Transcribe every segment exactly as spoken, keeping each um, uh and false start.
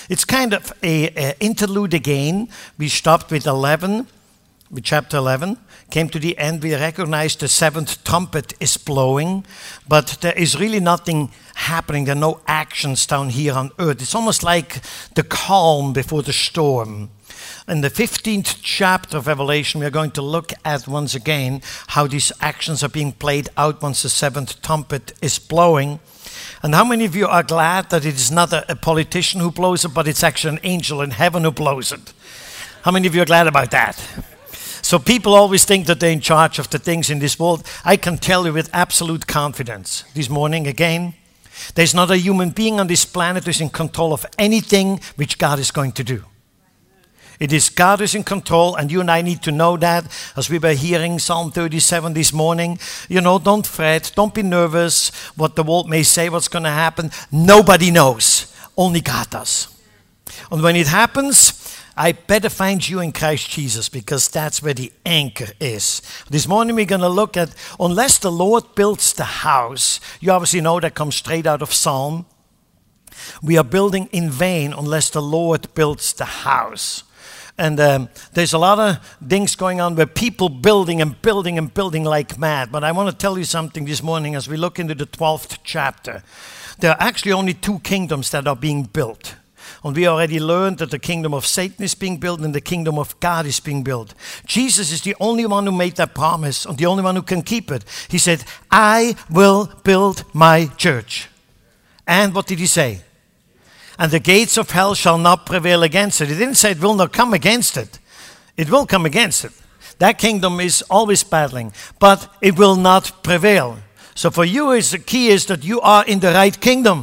It's kind of a, a interlude again. We stopped with eleven, with chapter eleven. Came to the end, we recognized the seventh trumpet is blowing, but there is really nothing happening. There are no actions down here on earth. It's almost like the calm before the storm. In the fifteenth chapter of Revelation, we are going to look at once again how these actions are being played out once the seventh trumpet is blowing. And how many of you are glad that it is not a, a politician who blows it, but it's actually an angel in heaven who blows it? How many of you are glad about that? So people always think that they're in charge of the things in this world. I can tell you with absolute confidence this morning again, there's not a human being on this planet who is in control of anything which God is going to do. It is God who is in control, and you and I need to know that. As we were hearing Psalm thirty-seven this morning, you know, don't fret, don't be nervous what the world may say, what's going to happen. Nobody knows, only God does. And when it happens, I better find you in Christ Jesus, because that's where the anchor is. This morning we're going to look at, unless the Lord builds the house, you obviously know that comes straight out of Psalm. We are building in vain unless the Lord builds the house. And um, there's a lot of things going on where people building and building and building like mad. But I want to tell you something this morning as we look into the twelfth chapter. There are actually only two kingdoms that are being built. And we already learned that the kingdom of Satan is being built and the kingdom of God is being built. Jesus is the only one who made that promise and the only one who can keep it. He said, I will build my church. And what did he say? And the gates of hell shall not prevail against it. He didn't say it will not come against it. It will come against it. That kingdom is always battling, but it will not prevail. So for you, is the key is that you are in the right kingdom.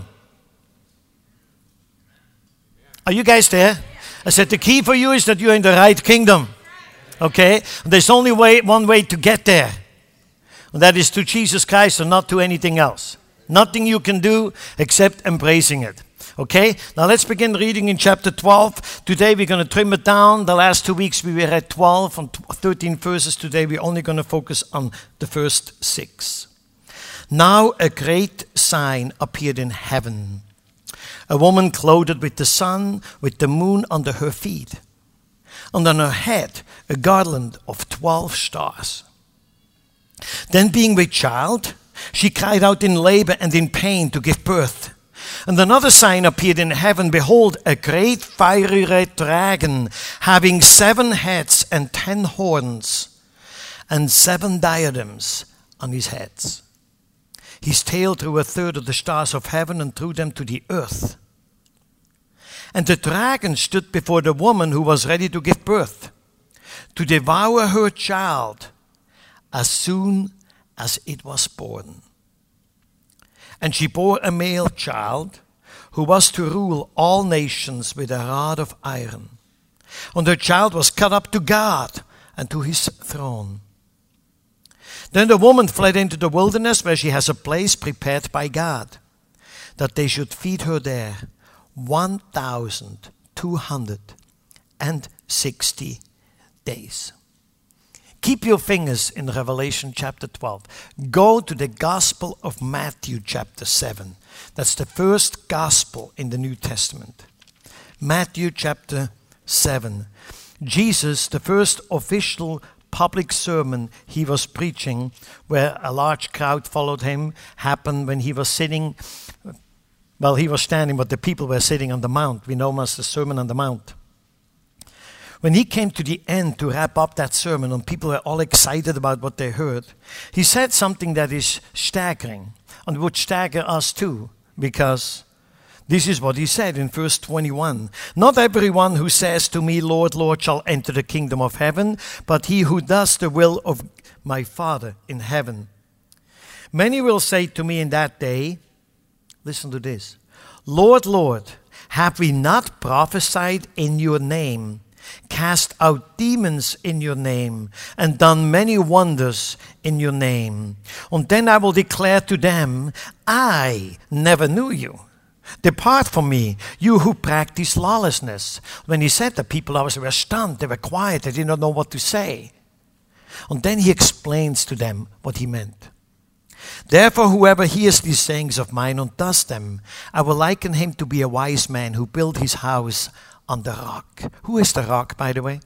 Are you guys there? I said the key for you is that you're in the right kingdom. Okay? There's only way, one way to get there. And that is to Jesus Christ and not to anything else. Nothing you can do except embracing it. Okay? Now let's begin reading in chapter twelve. Today we're going to trim it down. The last two weeks we were at twelve and thirteen verses. Today we're only going to focus on the first six. Now a great sign appeared in heaven. A woman clothed with the sun, with the moon under her feet, and on her head a garland of twelve stars. Then being with child, she cried out in labor and in pain to give birth. And another sign appeared in heaven. Behold, a great fiery red dragon, having seven heads and ten horns, and seven diadems on his heads. His tail drew a third of the stars of heaven and threw them to the earth. And the dragon stood before the woman who was ready to give birth, to devour her child as soon as it was born. And she bore a male child who was to rule all nations with a rod of iron. And her child was cut up to God and to his throne. Then the woman fled into the wilderness, where she has a place prepared by God, that they should feed her there one thousand two hundred sixty days. Keep your fingers in Revelation chapter twelve. Go to the Gospel of Matthew chapter seven. That's the first gospel in the New Testament. Matthew chapter seven. Jesus, the first official public sermon he was preaching, where a large crowd followed him, happened when he was sitting, well, he was standing, but the people were sitting on the mount. We know him as the Sermon on the Mount. When he came to the end to wrap up that sermon, and people were all excited about what they heard, he said something that is staggering, and would stagger us too, because this is what he said in verse twenty-one. Not everyone who says to me, Lord, Lord, shall enter the kingdom of heaven, but he who does the will of my Father in heaven. Many will say to me in that day, listen to this, Lord, Lord, have we not prophesied in your name, cast out demons in your name, and done many wonders in your name? And then I will declare to them, I never knew you. Depart from me, you who practice lawlessness. When he said that, people obviously were stunned. They were quiet. They did not know what to say. And then he explains to them what he meant. Therefore, whoever hears these sayings of mine and does them, I will liken him to be a wise man who built his house on the rock. Who is the rock, by the way?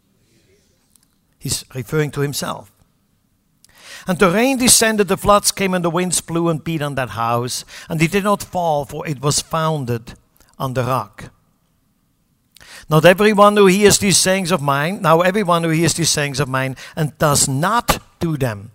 He's referring to himself. And the rain descended, the floods came, and the winds blew and beat on that house. And it did not fall, for it was founded on the rock. Not everyone who hears these sayings of mine, now everyone who hears these sayings of mine and does not do them,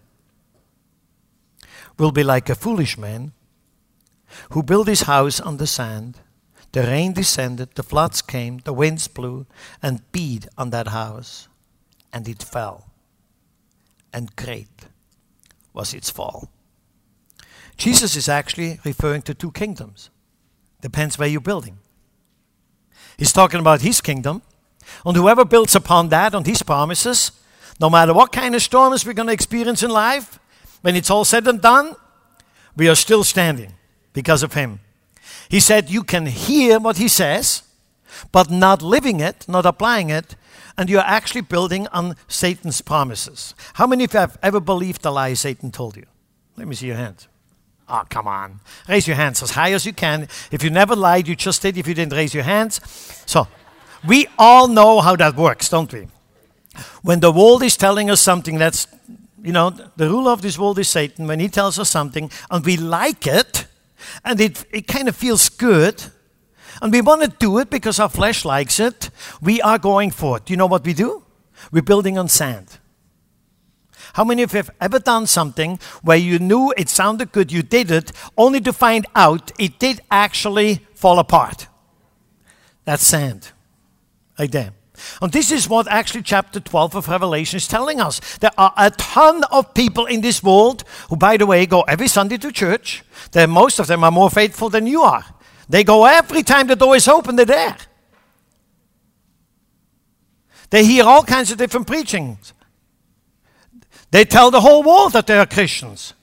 will be like a foolish man who built his house on the sand. The rain descended, the floods came, the winds blew and beat on that house, and it fell. And great was its fall. Jesus is actually referring to two kingdoms. Depends where you're building. He's talking about his kingdom, and whoever builds upon that, on his promises, no matter what kind of storms we're going to experience in life, when it's all said and done, we are still standing because of him. He said you can hear what he says, but not living it, not applying it, and you're actually building on Satan's promises. How many of you have ever believed the lie Satan told you? Let me see your hands. Oh, come on. Raise your hands as high as you can. If you never lied, you just did if you didn't raise your hands. So, we all know how that works, don't we? When the world is telling us something that's, you know, the ruler of this world is Satan. When he tells us something and we like it, and it, it kind of feels good, and we want to do it because our flesh likes it, we are going for it. Do you know what we do? We're building on sand. How many of you have ever done something where you knew it sounded good, you did it, only to find out it did actually fall apart? That's sand. Right there. And this is what actually chapter twelve of Revelation is telling us. There are a ton of people in this world who, by the way, go every Sunday to church. There, most of them are more faithful than you are. They go every time the door is open, they're there. They hear all kinds of different preachings. They tell the whole world that they are Christians.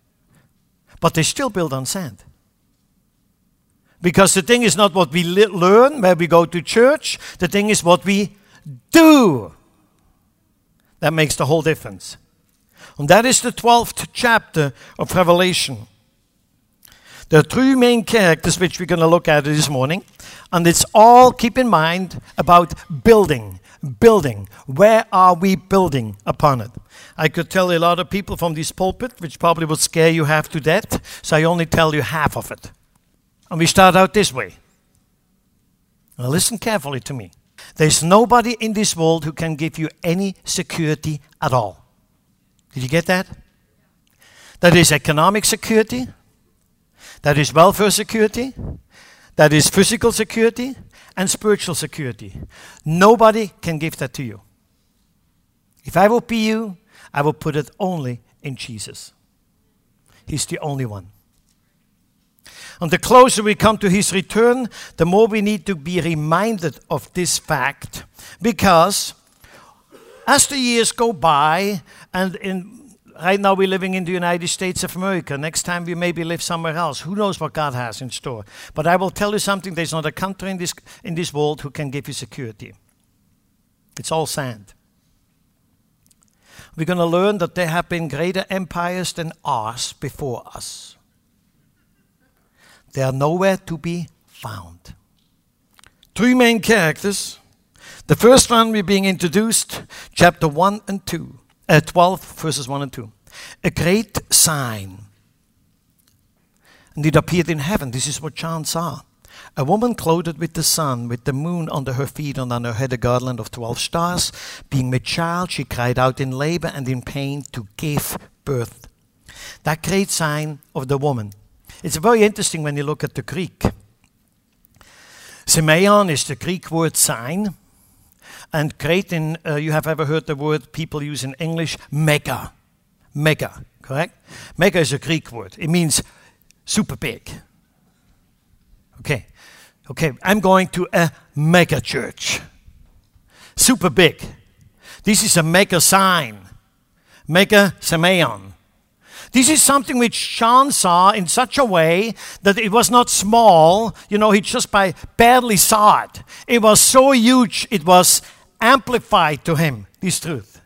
But they still build on sand. Because the thing is not what we li- learn where we go to church. The thing is what we do. That makes the whole difference. And that is the twelfth chapter of Revelation. There are three main characters which we're going to look at this morning. And it's all, keep in mind, about building. Building. Where are we building upon it? I could tell a lot of people from this pulpit, which probably would scare you half to death. So I only tell you half of it. And we start out this way. Now listen carefully to me. There's nobody in this world who can give you any security at all. Did you get that? That is economic security. That is welfare security. That is physical security and spiritual security. Nobody can give that to you. If I will be you, I will put it only in Jesus. He's the only one. And the closer we come to his return, the more we need to be reminded of this fact. Because as the years go by, and in, right now we're living in the United States of America. Next time we maybe live somewhere else. Who knows what God has in store. But I will tell you something. There's not a country in this, in this world who can give you security. It's all sand. We're going to learn that there have been greater empires than ours before us. They are nowhere to be found. Three main characters. The first one we're being introduced, chapter one and two, uh, twelve, verses one and two. A great sign. And it appeared in heaven. This is what John saw. A woman clothed with the sun, with the moon under her feet, and on her head a garland of twelve stars. Being with child, she cried out in labor and in pain to give birth. That great sign of the woman. It's very interesting when you look at the Greek. Semeion is the Greek word sign. And great in, uh, you have ever heard the word people use in English, mega. Mega, correct? Mega is a Greek word. It means super big. Okay, okay, I'm going to a mega church. Super big. This is a mega sign. Mega semeion. This is something which John saw in such a way that it was not small. You know, he just by barely saw it. It was so huge, it was amplified to him, this truth.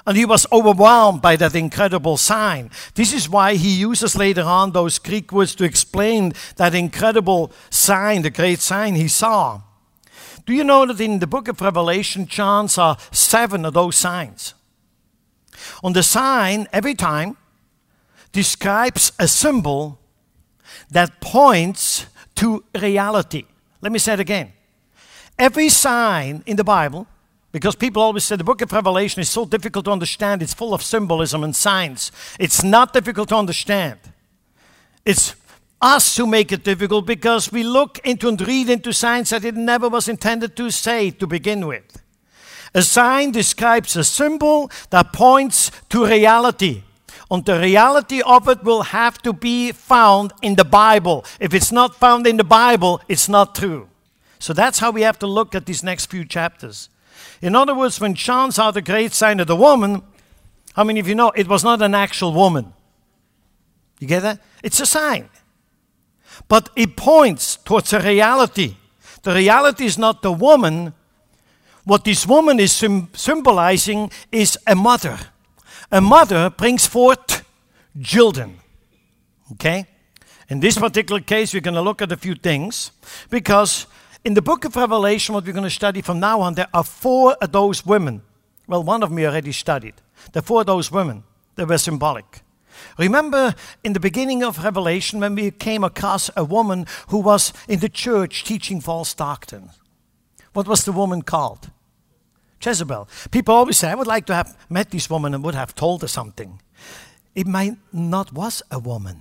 And he was overwhelmed by that incredible sign. This is why he uses later on those Greek words to explain that incredible sign, the great sign he saw. Do you know that in the book of Revelation, John saw seven of those signs? On the sign, every time, describes a symbol that points to reality. Let me say it again. Every sign in the Bible, because people always say the book of Revelation is so difficult to understand, it's full of symbolism and signs. It's not difficult to understand. It's us who make it difficult because we look into and read into signs that it never was intended to say to begin with. A sign describes a symbol that points to reality. And the reality of it will have to be found in the Bible. If it's not found in the Bible, it's not true. So that's how we have to look at these next few chapters. In other words, when John saw the great sign of the woman, how many of you know it was not an actual woman? You get that? It's a sign. But it points towards a reality. The reality is not the woman. What this woman is sim- symbolizing is a mother. A mother brings forth children. Okay? In this particular case, we're going to look at a few things because in the book of Revelation, what we're going to study from now on, there are four of those women. Well, one of them we already studied. The four of those women, they were symbolic. Remember in the beginning of Revelation when we came across a woman who was in the church teaching false doctrine. What was the woman called? Jezebel. People always say, I would like to have met this woman and would have told her something. It might not was a woman.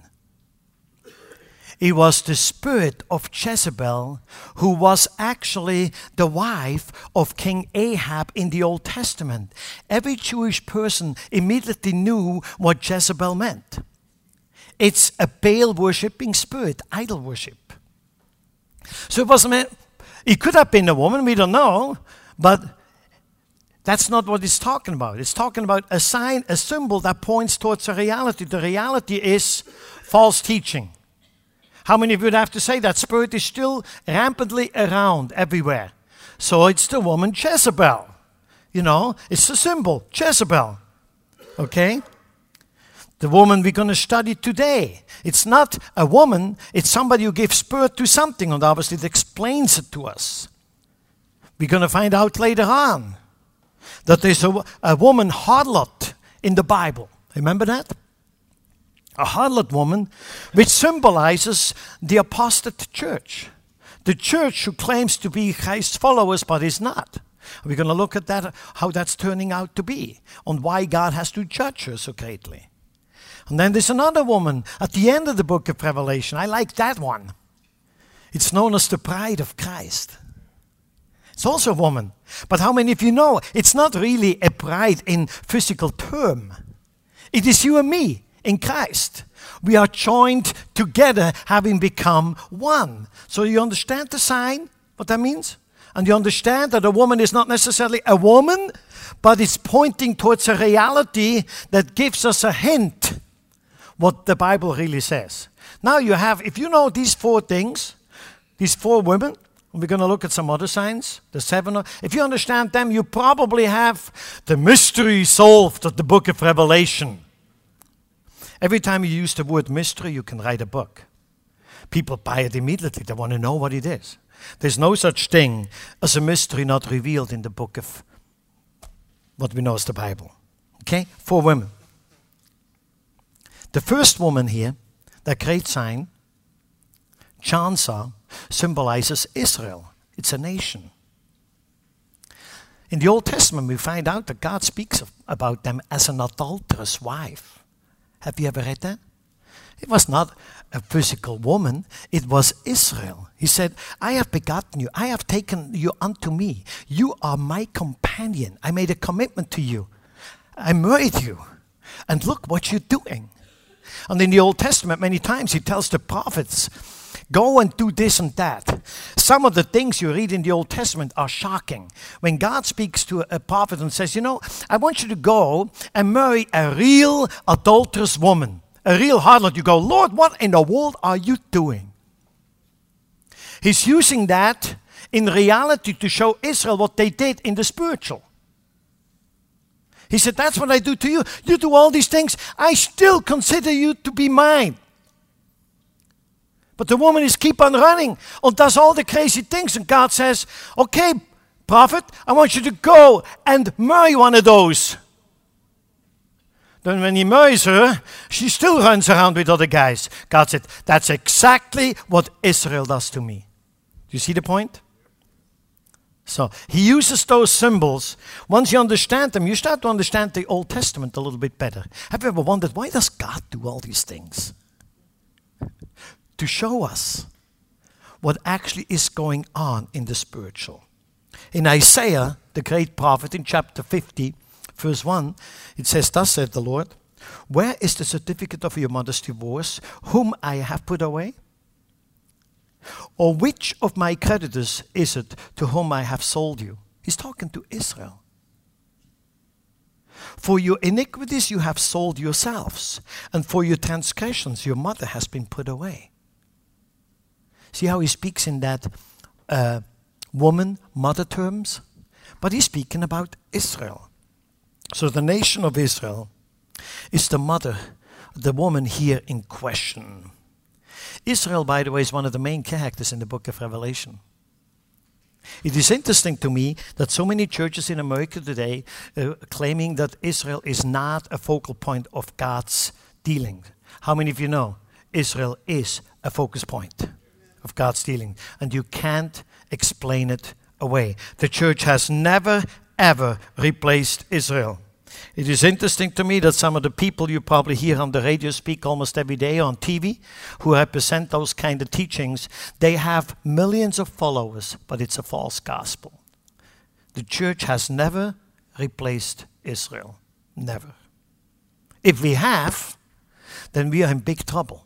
It was the spirit of Jezebel, who was actually the wife of King Ahab in the Old Testament. Every Jewish person immediately knew what Jezebel meant. It's a Baal-worshipping spirit, idol worship. So it wasn't. It could have been a woman, we don't know, but that's not what it's talking about. It's talking about a sign, a symbol that points towards a reality. The reality is false teaching. How many of you would have to say that spirit is still rampantly around everywhere? So it's the woman Jezebel. You know, it's a symbol, Jezebel. Okay? The woman we're going to study today. It's not a woman, it's somebody who gives birth to something, and obviously it explains it to us. We're going to find out later on that there's a, a woman harlot in the Bible. Remember that? A harlot woman, which symbolizes the apostate church. The church who claims to be Christ's followers but is not. We're going to look at that, how that's turning out to be, and why God has to judge her so greatly. And then there's another woman at the end of the book of Revelation. I like that one. It's known as the bride of Christ. It's also a woman. But how many of you know it's not really a bride in physical term? It is you and me. In Christ, we are joined together, having become one. So you understand the sign, what that means? And you understand that a woman is not necessarily a woman, but it's pointing towards a reality that gives us a hint what the Bible really says. Now you have, if you know these four things, these four women, we're going to look at some other signs, the seven. If you understand them, you probably have the mystery solved of the book of Revelation. Every time you use the word mystery, you can write a book. People buy it immediately. They want to know what it is. There's no such thing as a mystery not revealed in the book of what we know as the Bible. Okay? Four women. The first woman here, that great sign, John saw, symbolizes Israel. It's a nation. In the Old Testament, we find out that God speaks of, about them as an adulterous wife. Have you ever read that? It was not a physical woman. It was Israel. He said, I have begotten you. I have taken you unto me. You are my companion. I made a commitment to you. I married you. And look what you're doing. And in the Old Testament, many times he tells the prophets, go and do this and that. Some of the things you read in the Old Testament are shocking. When God speaks to a prophet and says, you know, I want you to go and marry a real adulterous woman, a real harlot. You go, Lord, what in the world are you doing? He's using that in reality to show Israel what they did in the spiritual. He said, that's what I do to you. You do all these things. I still consider you to be mine. But the woman is keep on running and does all the crazy things. And God says, okay, prophet, I want you to go and marry one of those. Then when he marries her, she still runs around with other guys. God said, that's exactly what Israel does to me. Do you see the point? So he uses those symbols. Once you understand them, you start to understand the Old Testament a little bit better. Have you ever wondered, why does God do all these things? To show us what actually is going on in the spiritual. In Isaiah, the great prophet, in chapter fifty, verse one, it says, thus saith the Lord, where is the certificate of your mother's divorce, whom I have put away? Or which of my creditors is it to whom I have sold you? He's talking to Israel. For your iniquities you have sold yourselves, and for your transgressions your mother has been put away. See how he speaks in that uh, woman, mother terms? But he's speaking about Israel. So the nation of Israel is the mother, the woman here in question. Israel, by the way, is one of the main characters in the book of Revelation. It is interesting to me that so many churches in America today uh, claiming that Israel is not a focal point of God's dealing. How many of you know Israel is a focus point of God's dealing? And you can't explain it away. The church has never, ever replaced Israel. It is interesting to me that some of the people you probably hear on the radio speak almost every day on T V, who represent those kind of teachings, they have millions of followers, but it's a false gospel. The church has never replaced Israel. Never. If we have, then we are in big trouble.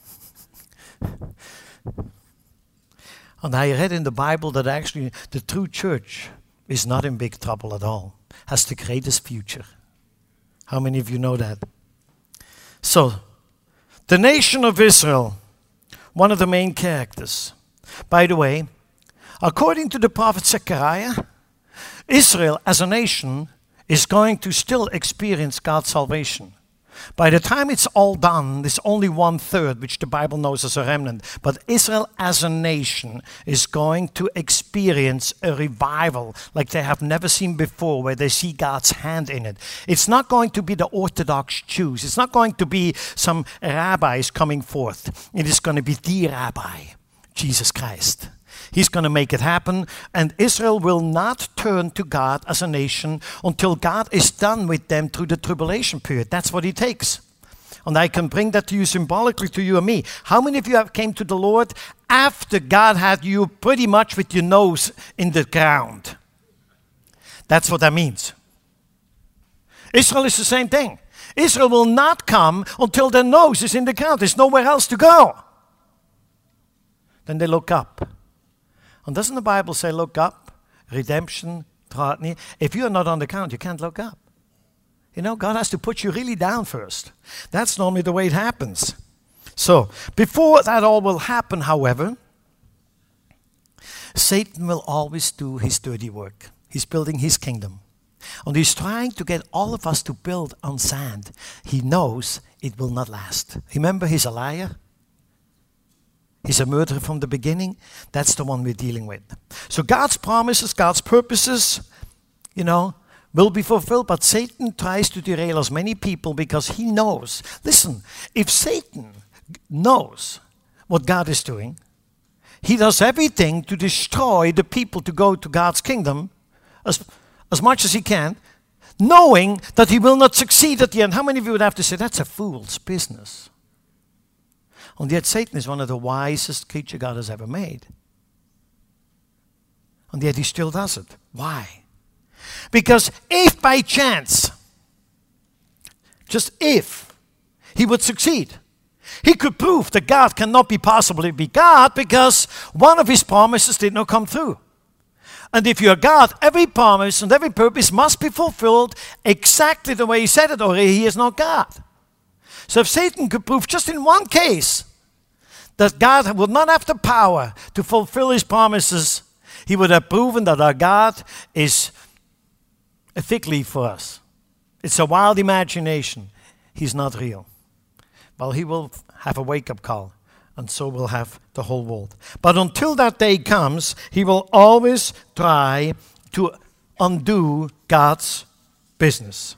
And I read in the Bible that actually the true church is not in big trouble at all. Has the greatest future. How many of you know that? So, the nation of Israel, one of the main characters. By the way, according to the prophet Zechariah, Israel as a nation is going to still experience God's salvation. By the time it's all done, there's only one third, which the Bible knows as a remnant. But Israel as a nation is going to experience a revival like they have never seen before, where they see God's hand in it. It's not going to be the Orthodox Jews. It's not going to be some rabbis coming forth. It is going to be the rabbi, Jesus Christ. He's going to make it happen, and Israel will not turn to God as a nation until God is done with them through the tribulation period. That's what it takes. And I can bring that to you symbolically, to you and me. How many of you have came to the Lord after God had you pretty much with your nose in the ground? That's what that means. Israel is the same thing. Israel will not come until their nose is in the ground. There's nowhere else to go. Then they look up. And doesn't the Bible say, look up, redemption, draw near? If you are not on the ground, you can't look up. You know, God has to put you really down first. That's normally the way it happens. So, before that all will happen, however, Satan will always do his dirty work. He's building his kingdom. And he's trying to get all of us to build on sand. He knows it will not last. Remember, he's a liar. He's a murderer from the beginning. That's the one we're dealing with. So God's promises, God's purposes, you know, will be fulfilled. But Satan tries to derail as many people because he knows. Listen, if Satan knows what God is doing, he does everything to destroy the people to go to God's kingdom as, as much as he can, knowing that he will not succeed at the end. How many of you would have to say, that's a fool's business? And yet Satan is one of the wisest creatures God has ever made. And yet he still does it. Why? Because if by chance, just if, he would succeed, he could prove that God cannot be possibly be God because one of his promises did not come through. And if you're God, every promise and every purpose must be fulfilled exactly the way he said it, or he is not God. So if Satan could prove just in one case that God would not have the power to fulfill his promises, he would have proven that our God is a fig leaf for us. It's a wild imagination. He's not real. Well, he will have a wake-up call, and so will have the whole world. But until that day comes, he will always try to undo God's business.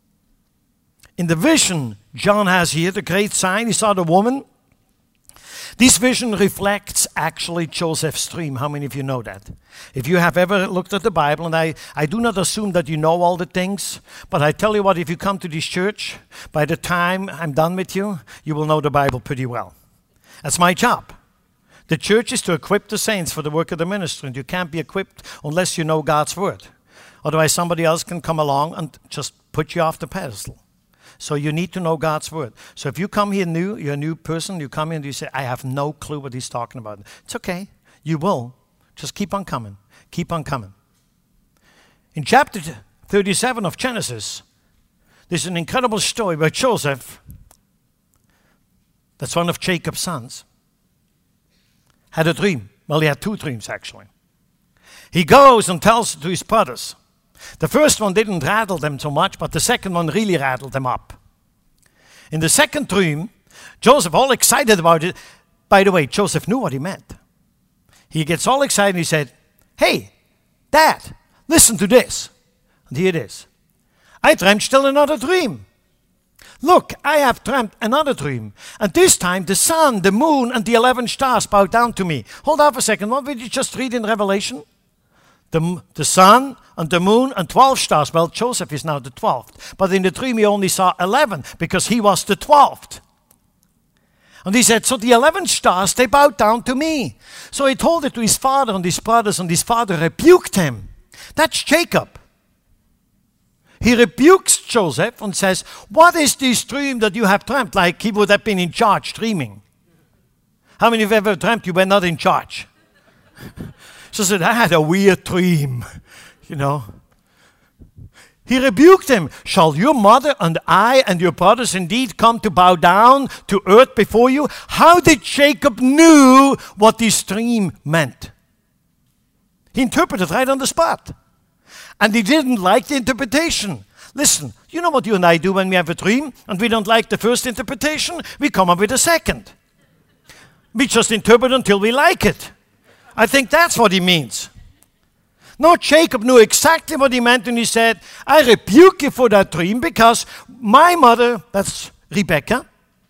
In the vision John has here, the great sign, he saw the woman. This vision reflects actually Joseph's dream. How many of you know that? If you have ever looked at the Bible, and I, I do not assume that you know all the things, but I tell you what, if you come to this church, by the time I'm done with you, you will know the Bible pretty well. That's my job. The church is to equip the saints for the work of the ministry, and you can't be equipped unless you know God's word. Otherwise, somebody else can come along and just put you off the pedestal. So you need to know God's word. So if you come here new, you're a new person, you come in and you say, I have no clue what he's talking about. It's okay. You will. Just keep on coming. Keep on coming. In chapter thirty-seven of Genesis, there's an incredible story where Joseph, that's one of Jacob's sons, had a dream. Well, he had two dreams, actually. He goes and tells it to his brothers. The first one didn't rattle them so much, but the second one really rattled them up. In the second dream, Joseph, all excited about it. By the way, Joseph knew what he meant. He gets all excited and he said, hey, Dad, listen to this. And here it is. I dreamt still another dream. Look, I have dreamt another dream. And this time the sun, the moon, and the eleven stars bowed down to me. Hold on for a second. What did you just read in Revelation? The, the sun and the moon and twelve stars. Well, Joseph is now the twelfth. But in the dream he only saw eleven because he was the twelfth. And he said, so the eleven stars, they bowed down to me. So he told it to his father and his brothers, and his father rebuked him. That's Jacob. He rebukes Joseph and says, what is this dream that you have dreamt? Like he would have been in charge dreaming. How many of you ever dreamt you were not in charge? So he said, I had a weird dream, you know. He rebuked him. Shall your mother and I and your brothers indeed come to bow down to earth before you? How did Jacob knew what this dream meant? He interpreted right on the spot. And he didn't like the interpretation. Listen, you know what you and I do when we have a dream and we don't like the first interpretation? We come up with a second. We just interpret until we like it. I think that's what he means. No, Jacob knew exactly what he meant when he said, I rebuke you for that dream because my mother, that's Rebecca,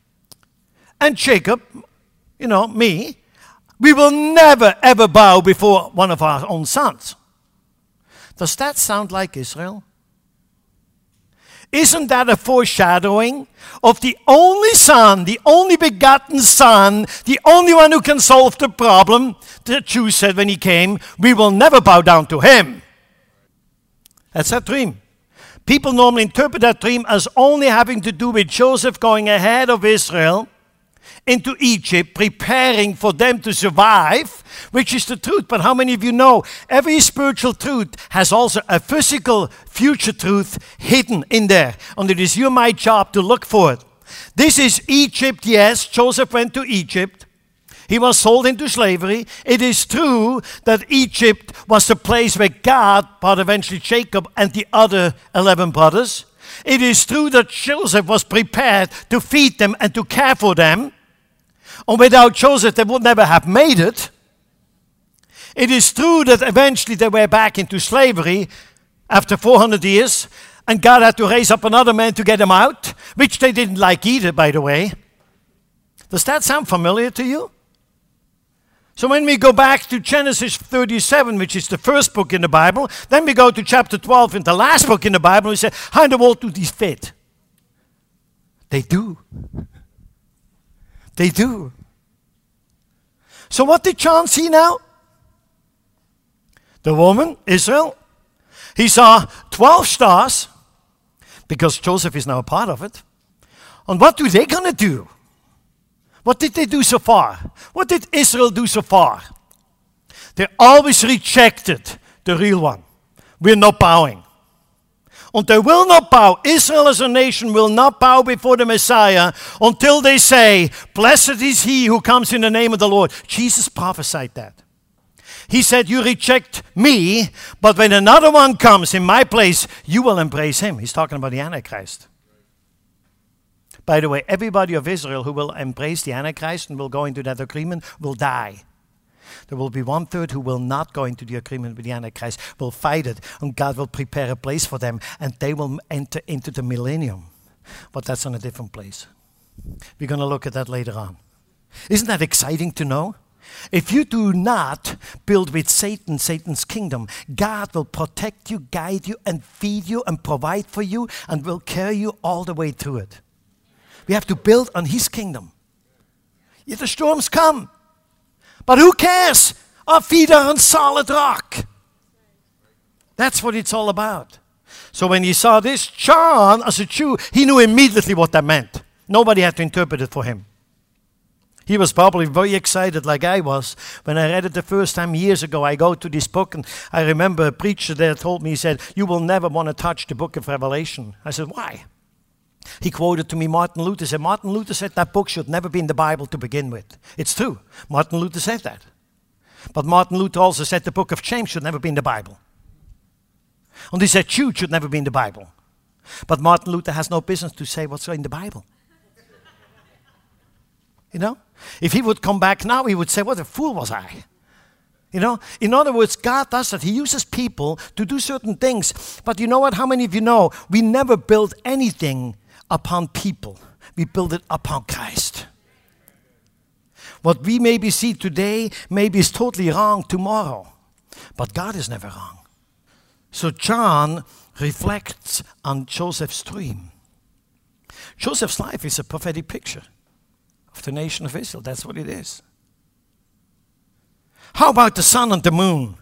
and Jacob, you know, me, we will never ever bow before one of our own sons. Does that sound like Israel? Isn't that a foreshadowing of the only son, the only begotten son, the only one who can solve the problem? The Jews said when he came, we will never bow down to him. That's that dream. People normally interpret that dream as only having to do with Joseph going ahead of Israel into Egypt, preparing for them to survive, which is the truth. But how many of you know every spiritual truth has also a physical future truth hidden in there? And it is your my job to look for it. This is Egypt, yes. Joseph went to Egypt. He was sold into slavery. It is true that Egypt was the place where God brought eventually Jacob and the other eleven brothers. It is true that Joseph was prepared to feed them and to care for them. And without Joseph, they would never have made it. It is true that eventually they were back into slavery after four hundred years, and God had to raise up another man to get them out, which they didn't like either, by the way. Does that sound familiar to you? So when we go back to Genesis thirty-seven, which is the first book in the Bible, then we go to chapter twelve, in the last book in the Bible, and we say, how in the world do these fit? They do. They do. So what did John see now? The woman, Israel. He saw twelve stars, because Joseph is now a part of it. And what do they gonna do? What did they do so far? What did Israel do so far? They always rejected the real one. We're not bowing. And they will not bow. Israel as a nation will not bow before the Messiah until they say, blessed is he who comes in the name of the Lord. Jesus prophesied that. He said, you reject me, but when another one comes in my place, you will embrace him. He's talking about the Antichrist. By the way, everybody of Israel who will embrace the Antichrist and will go into that agreement will die. There will be one third who will not go into the agreement with the Antichrist, will fight it, and God will prepare a place for them, and they will enter into the millennium. But that's on a different place. We're going to look at that later on. Isn't that exciting to know? If you do not build with Satan, Satan's kingdom, God will protect you, guide you, and feed you, and provide for you, and will carry you all the way through it. We have to build on his kingdom. Yet the storms come. But who cares? Our feet are on solid rock. That's what it's all about. So when he saw this, John, as a Jew, he knew immediately what that meant. Nobody had to interpret it for him. He was probably very excited like I was. When I read it the first time years ago, I go to this book, and I remember a preacher there told me, he said, you will never want to touch the book of Revelation. I said, why? He quoted to me Martin Luther. Said Martin Luther said that book should never be in the Bible to begin with. It's true. Martin Luther said that. But Martin Luther also said the book of James should never be in the Bible. And he said Jude should never be in the Bible. But Martin Luther has no business to say what's in the Bible. You know? If he would come back now, he would say, what a fool was I. You know, in other words, God does that. He uses people to do certain things. But you know what? How many of you know we never build anything upon people? We build it upon Christ. What we maybe see today maybe is totally wrong tomorrow. But God is never wrong. So John reflects on Joseph's dream. Joseph's life is a prophetic picture of the nation of Israel. That's what it is. How about the sun and the moon?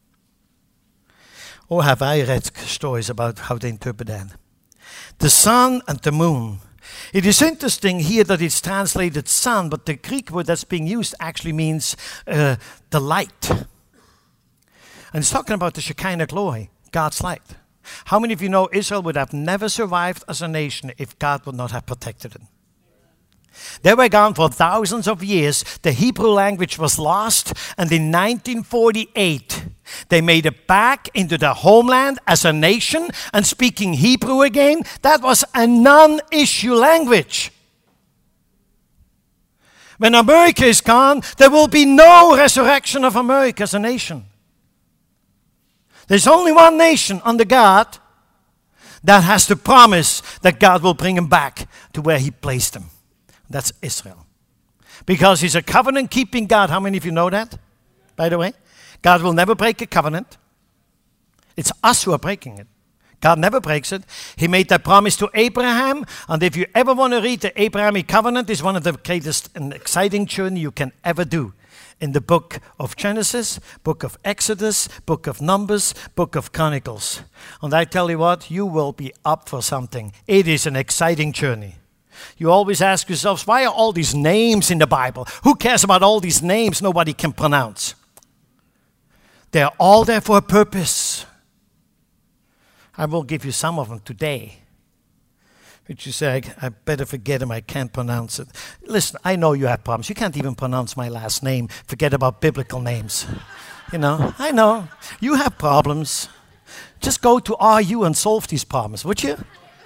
Or have I read stories about how they interpret that? The sun and the moon. It is interesting here that it's translated sun, but the Greek word that's being used actually means uh, the light. And it's talking about the Shekinah glory, God's light. How many of you know Israel would have never survived as a nation if God would not have protected it? They were gone for thousands of years. The Hebrew language was lost. And in nineteen forty-eight, they made it back into their homeland as a nation and speaking Hebrew again. That was a non-issue language. When America is gone, there will be no resurrection of America as a nation. There's only one nation under God that has the promise that God will bring him back to where he placed him. That's Israel. Because he's a covenant-keeping God. How many of you know that, by the way? God will never break a covenant. It's us who are breaking it. God never breaks it. He made that promise to Abraham. And if you ever want to read the Abrahamic covenant, it's one of the greatest and exciting journey you can ever do. In the book of Genesis, book of Exodus, book of Numbers, book of Chronicles. And I tell you what, you will be up for something. It is an exciting journey. You always ask yourselves, why are all these names in the Bible? Who cares about all these names nobody can pronounce? They're all there for a purpose. I will give you some of them today. But you say, I, I better forget them, I can't pronounce it. Listen, I know you have problems. You can't even pronounce my last name. Forget about biblical names. You know, I know. You have problems. Just go to R U and solve these problems, would you?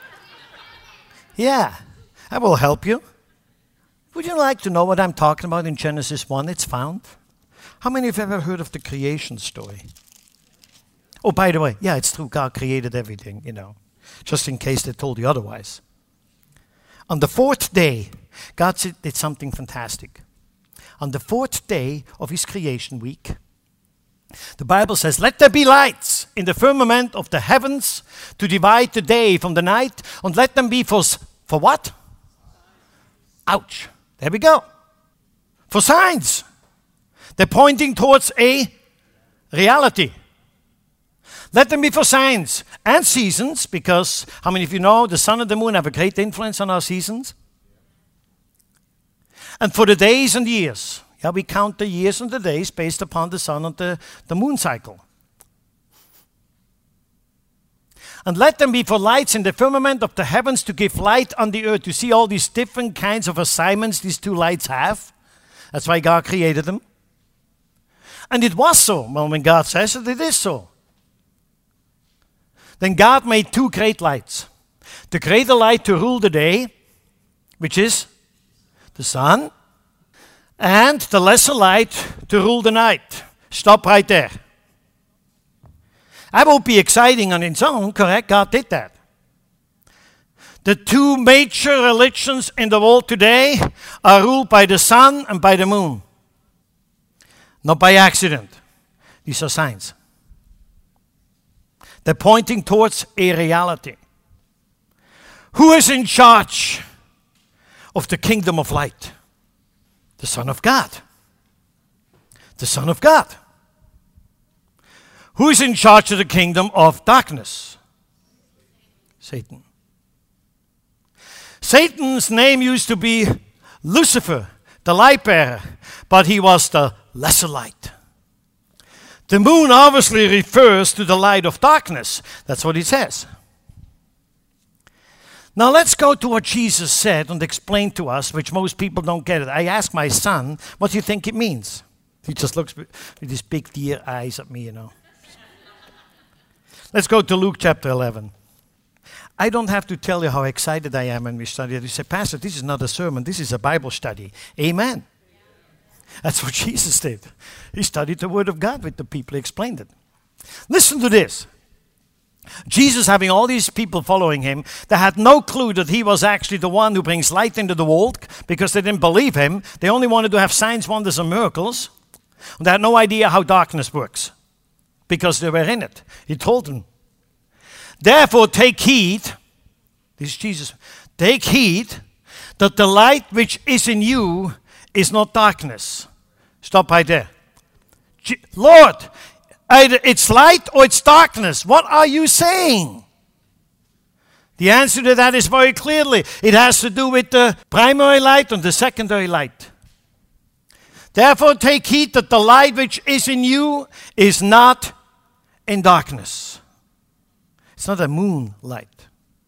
Yeah. I will help you. Would you like to know what I'm talking about in Genesis one? It's found. How many of you have ever heard of the creation story? Oh, by the way, yeah, it's true. God created everything, you know, just in case they told you otherwise. On the fourth day, God did something fantastic. On the fourth day of his creation week, the Bible says, let there be lights in the firmament of the heavens to divide the day from the night, and let them be for, for what? Ouch. There we go. For signs. They're pointing towards a reality. Let them be for signs and seasons, because how many of you know the sun and the moon have a great influence on our seasons? And for the days and years. Yeah, we count the years and the days based upon the sun and the, the moon cycle. And let them be for lights in the firmament of the heavens to give light on the earth. You see all these different kinds of assignments these two lights have. That's why God created them. And it was so. Well, when God says it, it is so. Then God made two great lights. The greater light to rule the day, which is the sun, and the lesser light to rule the night. Stop right there. That won't be exciting on its own, correct? God did that. The two major religions in the world today are ruled by the sun and by the moon. Not by accident. These are signs. They're pointing towards a reality. Who is in charge of the kingdom of light? The Son of God. The Son of God. Who is in charge of the kingdom of darkness? Satan. Satan's name used to be Lucifer, the light bearer, but he was the lesser light. The moon obviously refers to the light of darkness. That's what it says. Now let's go to what Jesus said and explain to us, which most people don't get it. I asked my son, what do you think it means? He just looks with his big deer eyes at me, you know. Let's go to Luke chapter eleven. I don't have to tell you how excited I am when we study it. You say, Pastor, this is not a sermon, this is a Bible study. Amen. That's what Jesus did. He studied the Word of God with the people. He explained it. Listen to this. Jesus, having all these people following him, they had no clue that he was actually the one who brings light into the world because they didn't believe him. They only wanted to have signs, wonders, and miracles. And they had no idea how darkness works because they were in it. He told them, therefore take heed, this is Jesus, take heed that the light which is in you is not darkness. Stop right there. Lord, either it's light or it's darkness. What are you saying? The answer to that is very clearly. It has to do with the primary light and the secondary light. Therefore take heed that the light which is in you is not in darkness. It's not a moon light.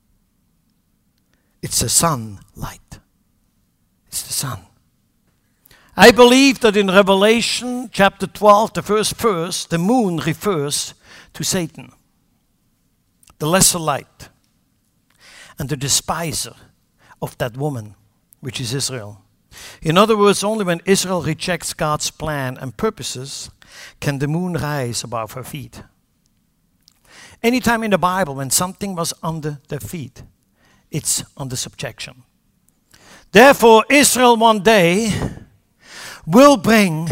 It's a sun light. It's the sun. I believe that in Revelation chapter twelve, the first verse, the moon refers to Satan, the lesser light, and the despiser of that woman, which is Israel. In other words, only when Israel rejects God's plan and purposes can the moon rise above her feet. Anytime in the Bible when something was under their feet, it's under subjection. Therefore, Israel one day will bring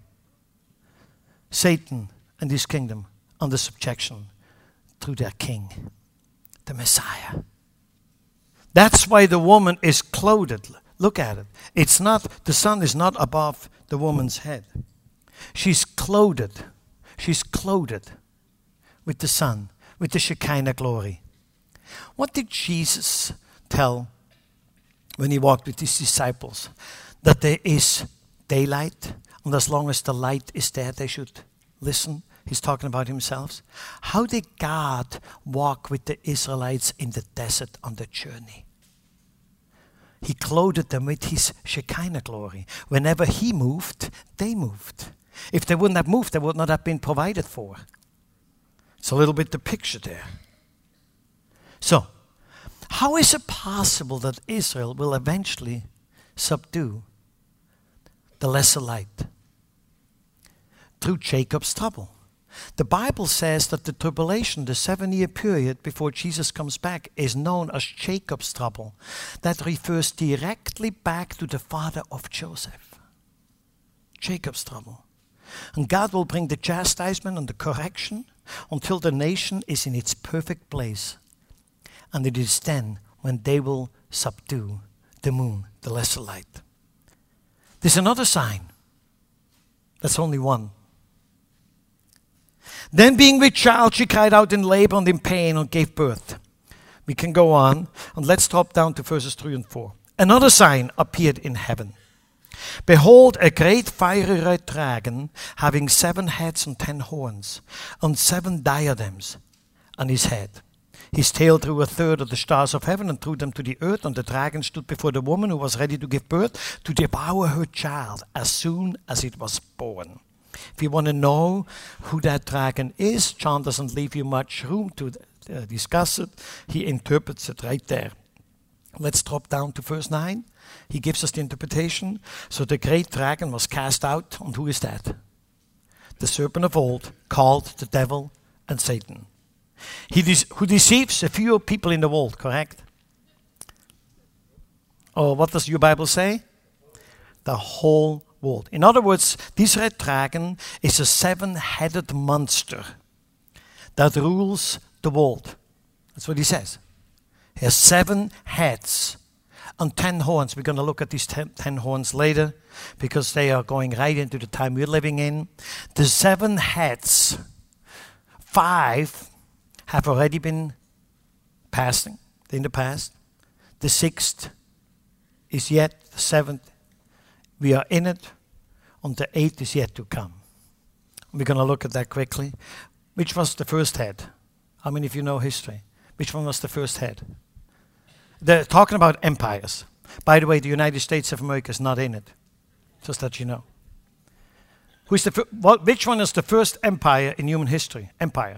Satan and his kingdom under subjection through their king, the Messiah. That's why the woman is clothed. Look at it. It's not, the sun is not above the woman's head. She's clothed. She's clothed with the sun, with the Shekinah glory. What did Jesus tell when he walked with his disciples? That there is daylight, and as long as the light is there, they should listen. He's talking about himself. How did God walk with the Israelites in the desert on the journey? He clothed them with his Shekinah glory. Whenever he moved, they moved. If they wouldn't have moved, they would not have been provided for. It's a little bit the picture there. So, how is it possible that Israel will eventually subdue the lesser light? Through Jacob's trouble. The Bible says that the tribulation, the seven-year period before Jesus comes back, is known as Jacob's trouble. That refers directly back to the father of Joseph. Jacob's trouble. And God will bring the chastisement and the correction until the nation is in its perfect place. And it is then when they will subdue the moon, the lesser light. There's another sign. That's only one. Then being with child, she cried out in labor and in pain and gave birth. We can go on, and let's drop down to verses three and four. Another sign appeared in heaven. Behold, a great fiery red dragon, having seven heads and ten horns, and seven diadems on his head. His tail drew a third of the stars of heaven and threw them to the earth, and the dragon stood before the woman who was ready to give birth to devour her child as soon as it was born. If you want to know who that dragon is, John doesn't leave you much room to uh, discuss it. He interprets it right there. Let's drop down to verse nine. He gives us the interpretation. So the great dragon was cast out. And who is that? The serpent of old, called the devil and Satan. He de- who deceives a few people in the world, correct? Or what does your Bible say? The whole world. In other words, this red dragon is a seven-headed monster that rules the world. That's what he says. He has seven heads and ten horns. We're going to look at these ten, ten horns later because they are going right into the time we're living in. The seven heads, five have already been passing in the past. The sixth is yet, the seventh, we are in it, and the eighth is yet to come. We're going to look at that quickly. Which was the first head? How many of you know history? Which one was the first head? They're talking about empires. By the way, the United States of America is not in it. Just that you know. Who's the fir- what, which one is the first empire in human history? Empire.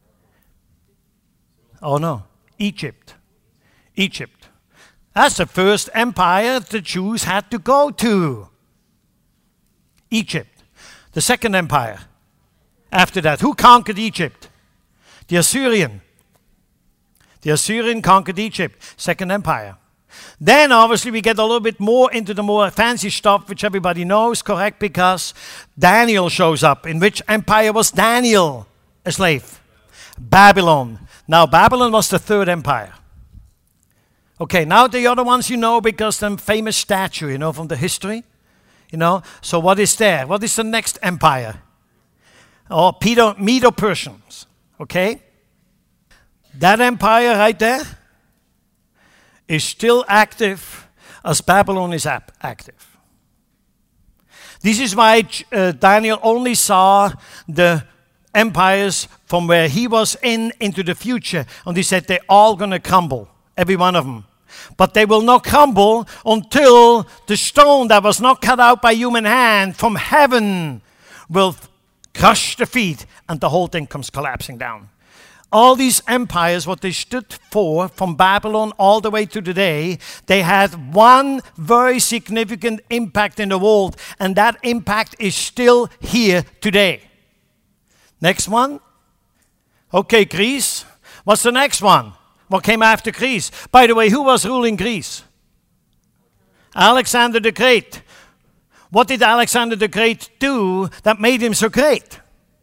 Oh no, Egypt. Egypt. That's the first empire the Jews had to go to. Egypt. The second empire. After that, who conquered Egypt? The Assyrian. The Assyrian conquered Egypt, second empire. Then obviously we get a little bit more into the more fancy stuff, which everybody knows, correct? Because Daniel shows up. In which empire was Daniel a slave? Babylon. Now Babylon was the third empire. Okay, now the other ones you know because the famous statue, you know, from the history. You know, so what is there? What is the next empire? Oh, Medo-Persians. Okay? That empire right there is still active as Babylon is ap- active. This is why uh, Daniel only saw the empires from where he was in into the future. And he said they're all going to crumble, every one of them. But they will not crumble until the stone that was not cut out by human hand from heaven will crush the feet and the whole thing comes collapsing down. All these empires, what they stood for, from Babylon all the way to today, they had one very significant impact in the world, and that impact is still here today. Next one. Okay, Greece. What's the next one? What came after Greece? By the way, who was ruling Greece? Alexander the Great. What did Alexander the Great do that made him so great?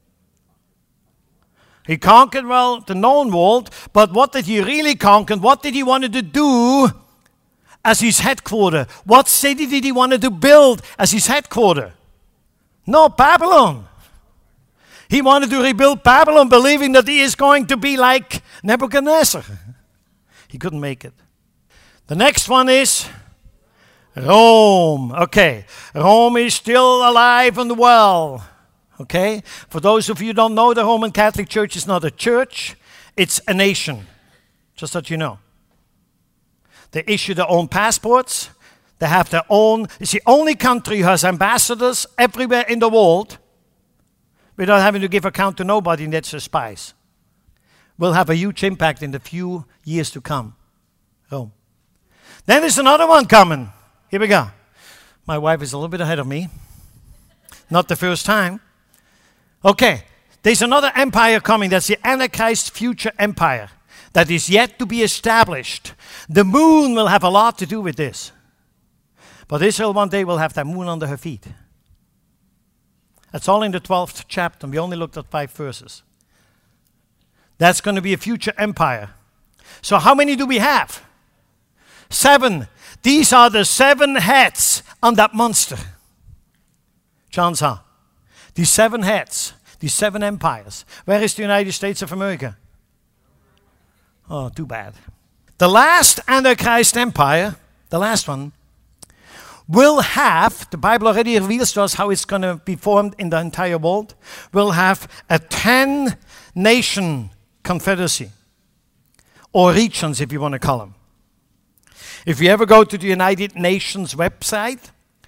He conquered, well, the known world, but what did he really conquer? What did he want to do as his headquarters? What city did he want to build as his headquarters? No, Babylon. He wanted to rebuild Babylon, believing that he is going to be like Nebuchadnezzar. He couldn't make it. The next one is Rome. Okay, Rome is still alive and well. Okay, for those of you who don't know, the Roman Catholic Church is not a church, it's a nation. Just that you know. They issue their own passports. They have their own, it's the only country who has ambassadors everywhere in the world without having to give account to nobody, and that's their spies. Will have a huge impact in the few years to come. Rome. Then there's another one coming. Here we go. My wife is a little bit ahead of me. Not the first time. Okay, there's another empire coming. That's the Antichrist future empire that is yet to be established. The moon will have a lot to do with this. But Israel one day will have that moon under her feet. That's all in the twelfth chapter. We only looked at five verses. That's going to be a future empire. So how many do we have? Seven. These are the seven heads on that monster. John saw. These seven heads, these seven empires. Where is the United States of America? Oh, too bad. The last Antichrist empire, the last one, will have, the Bible already reveals to us how it's going to be formed in the entire world, will have a ten-nation confederacy, or regions if you want to call them. If you ever go to the United Nations website,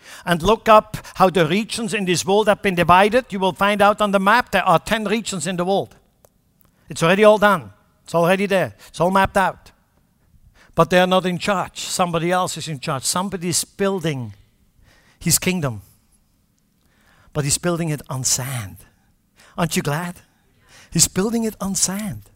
and look up how the regions in this world have been divided, you will find out on the map there are ten regions in the world. It's already all done. It's already there. It's all mapped out. But they are not in charge. Somebody else is in charge. Somebody is building his kingdom. But he's building it on sand. Aren't you glad? He's building it on sand.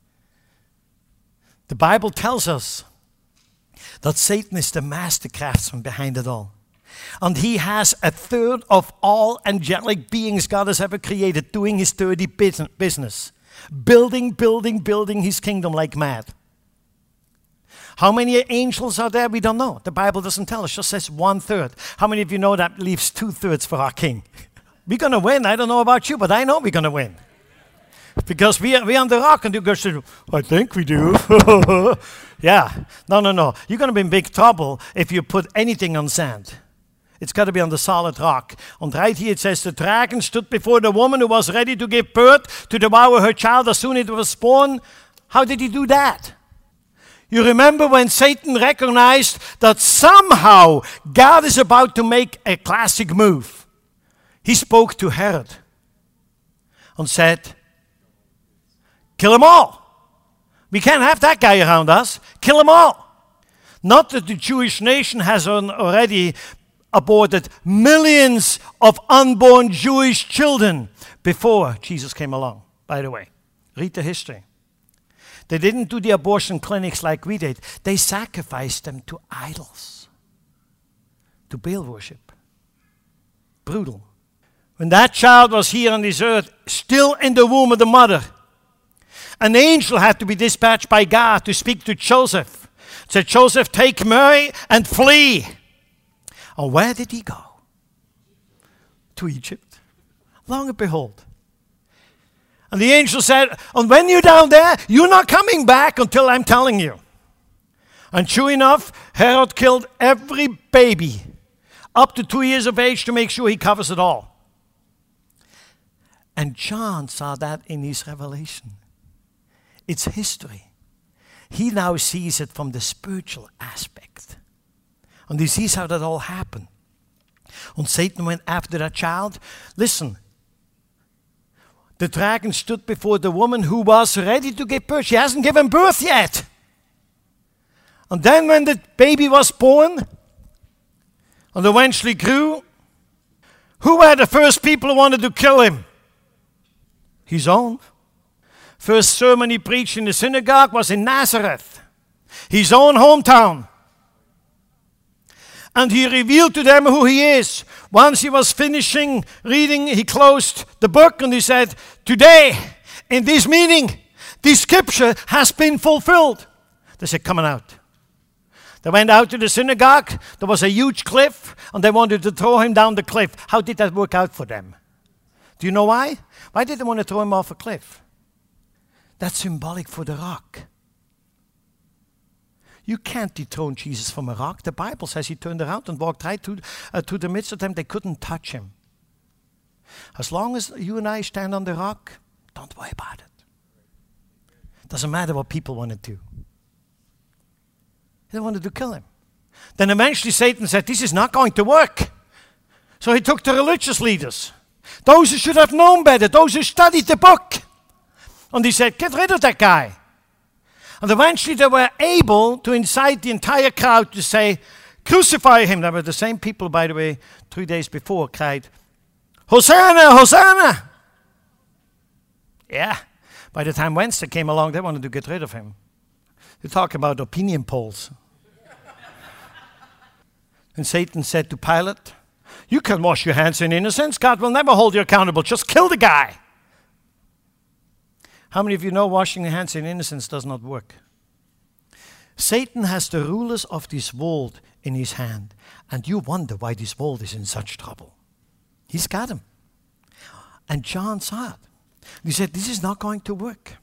The Bible tells us that Satan is the master craftsman behind it all. And he has a third of all angelic beings God has ever created doing his dirty business. Building, building, building his kingdom like mad. How many angels are there? We don't know. The Bible doesn't tell us. It just says one third. How many of you know that leaves two thirds for our king? We're going to win. I don't know about you, but I know we're going to win. Because we are, we are on the rock, and you go, I think we do. Yeah. No, no, no. You're going to be in big trouble if you put anything on sand. It's got to be on the solid rock. And right here it says, the dragon stood before the woman who was ready to give birth to devour her child as soon as it was born. How did he do that? You remember when Satan recognized that somehow God is about to make a classic move. He spoke to Herod and said, kill them all. We can't have that guy around us. Kill them all. Not that the Jewish nation has already aborted millions of unborn Jewish children before Jesus came along, by the way. Read the history. They didn't do the abortion clinics like we did. They sacrificed them to idols, to Baal worship. Brutal. When that child was here on this earth, still in the womb of the mother, an angel had to be dispatched by God to speak to Joseph. Said, Joseph, take Mary and flee. And where did he go? To Egypt. Lo and behold. And the angel said, and when you're down there, you're not coming back until I'm telling you. And sure enough, Herod killed every baby up to two years of age to make sure he covers it all. And John saw that in his revelation. It's history. He now sees it from the spiritual aspect. And he sees how that all happened. And Satan went after that child. Listen. The dragon stood before the woman who was ready to give birth. She hasn't given birth yet. And then when the baby was born and eventually grew, who were the first people who wanted to kill him? His own. First sermon he preached in the synagogue was in Nazareth, his own hometown. And he revealed to them who he is. Once he was finishing reading, he closed the book and he said, today, in this meeting, this scripture has been fulfilled. They said, come on out. They went out to the synagogue. There was a huge cliff, and they wanted to throw him down the cliff. How did that work out for them? Do you know why? Why did they want to throw him off a cliff? That's symbolic for the rock. You can't dethrone Jesus from a rock. The Bible says he turned around and walked right to, uh, to the midst of them. They couldn't touch him. As long as you and I stand on the rock, don't worry about it. Doesn't matter what people want to do. They wanted to kill him. Then eventually Satan said, this is not going to work. So he took the religious leaders, those who should have known better, those who studied the book. And he said, get rid of that guy. And eventually they were able to incite the entire crowd to say, crucify him. They were the same people, by the way, three days before cried, Hosanna, Hosanna. Yeah. By the time Wednesday came along, they wanted to get rid of him. They talk about opinion polls. And Satan said to Pilate, you can wash your hands in innocence. God will never hold you accountable. Just kill the guy. How many of you know washing your hands in innocence does not work? Satan has the rulers of this world in his hand. And you wonder why this world is in such trouble. He's got them. And John saw it. He said, this is not going to work.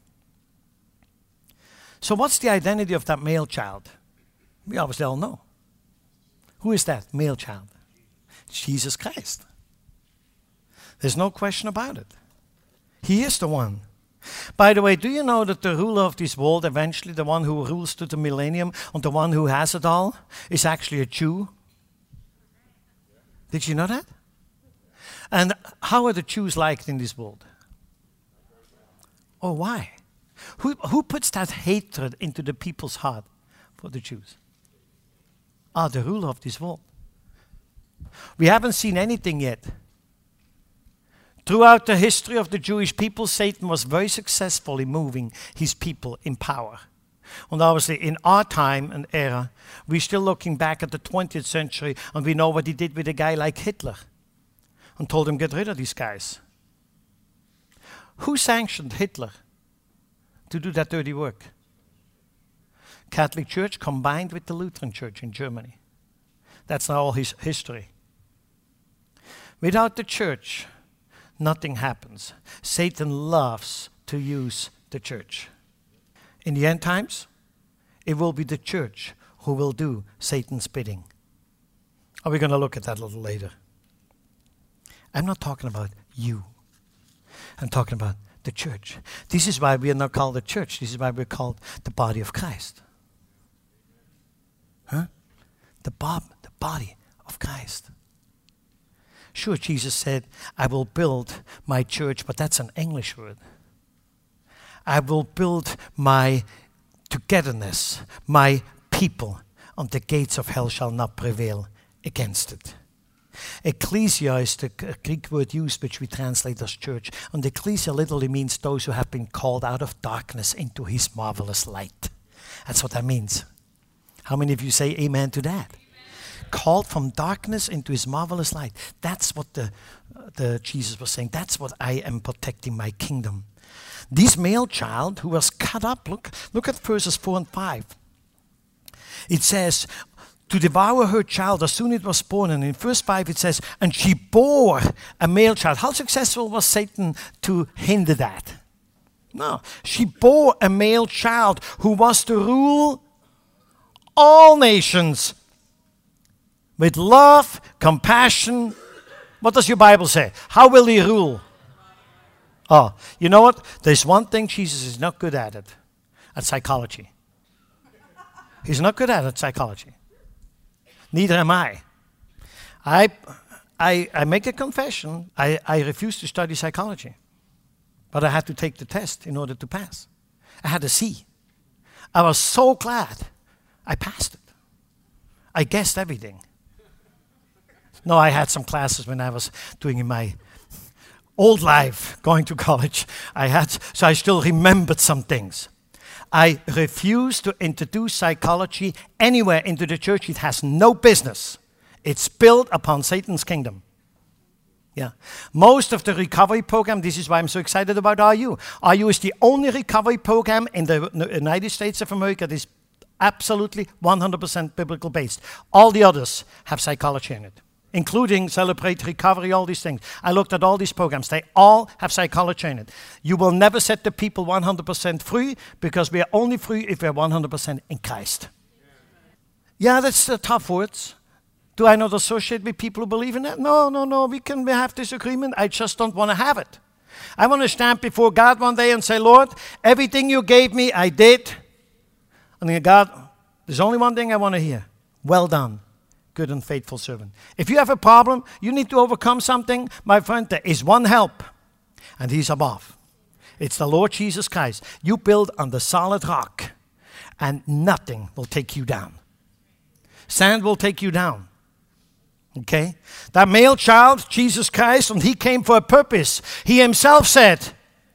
So what's the identity of that male child? We obviously all know. Who is that male child? Jesus Christ. There's no question about it. He is the one. By the way, do you know that the ruler of this world, eventually the one who rules to the millennium and the one who has it all, is actually a Jew? Did you know that? And how are the Jews liked in this world? Oh, why? Who, who puts that hatred into the people's heart for the Jews? Ah, the ruler of this world. We haven't seen anything yet. Throughout the history of the Jewish people, Satan was very successful in moving his people in power. And obviously, in our time and era, we're still looking back at the twentieth century, and we know what he did with a guy like Hitler and told him, get rid of these guys. Who sanctioned Hitler to do that dirty work? Catholic Church combined with the Lutheran Church in Germany. That's now all his history. Without the church, nothing happens. Satan loves to use the church. In the end times, it will be the church who will do Satan's bidding. Are we going to look at that a little later? I'm not talking about you. I'm talking about the church. This is why we are not called the church. This is why we're called the body of Christ. Huh? The, bo- the body of Christ. Sure, Jesus said, I will build my church, but that's an English word. I will build my togetherness, my people, and the gates of hell shall not prevail against it. Ecclesia is the Greek word used, which we translate as church. And ecclesia literally means those who have been called out of darkness into his marvelous light. That's what that means. How many of you say amen to that? Amen. Called from darkness into his marvelous light. That's what the, uh, the Jesus was saying. That's what I am protecting my kingdom. This male child who was cut up, look, look at verses four and five. It says, to devour her child as soon as it was born. And in verse five it says, and she bore a male child. How successful was Satan to hinder that? No. She bore a male child who was to rule all nations with love, compassion. What does your Bible say? How will he rule? Oh, you know what? There's one thing Jesus is not good at it. At psychology. He's not good at it, psychology. Neither am I. I, I, I make a confession. I, I refuse to study psychology. But I had to take the test in order to pass. I had a C. I was so glad I passed it. I guessed everything. No, I had some classes when I was doing in my old life, going to college. I had, so I still remembered some things. I refuse to introduce psychology anywhere into the church. It has no business. It's built upon Satan's kingdom. Yeah. Most of the recovery program, this is why I'm so excited about R U. R U is the only recovery program in the United States of America that is absolutely one hundred percent biblical based. All the others have psychology in it, including Celebrate Recovery, all these things. I looked at all these programs. They all have psychology in it. You will never set the people one hundred percent free because we are only free if we are one hundred percent in Christ. Yeah, that's the tough words. Do I not associate with people who believe in that? No, no, no. We can we have disagreement. I just don't want to have it. I want to stand before God one day and say, Lord, everything you gave me, I did. And then God, there's only one thing I want to hear. Well done, good and faithful servant. If you have a problem, you need to overcome something, my friend, there is one help, and he's above. It's the Lord Jesus Christ. You build on the solid rock, and nothing will take you down. Sand will take you down. Okay? That male child, Jesus Christ, and he came for a purpose. He himself said,